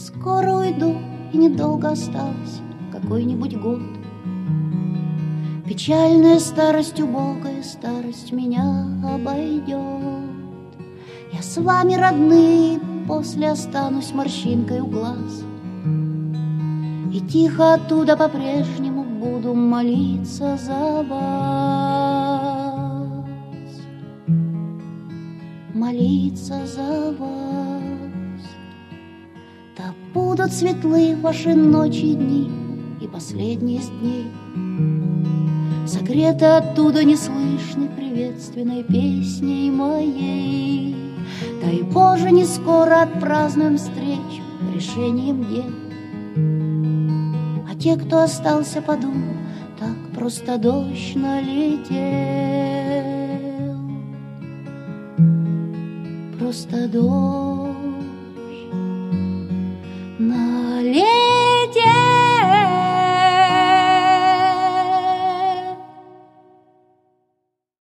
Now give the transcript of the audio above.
скоро уйду, и недолго осталось, какой-нибудь год. Печальная старость, убогая старость меня обойдет. Я с вами, родные, после останусь морщинкой у глаз, и тихо оттуда по-прежнему буду молиться за вас, молиться за вас. Да будут светлы ваши ночи и дни, и последние из дней согреты оттуда неслышной приветственной песней моей. Дай Боже, не скоро отпразднуем встречу решением дел, а те, кто остался, подумал, так просто дождь налетел, просто дождь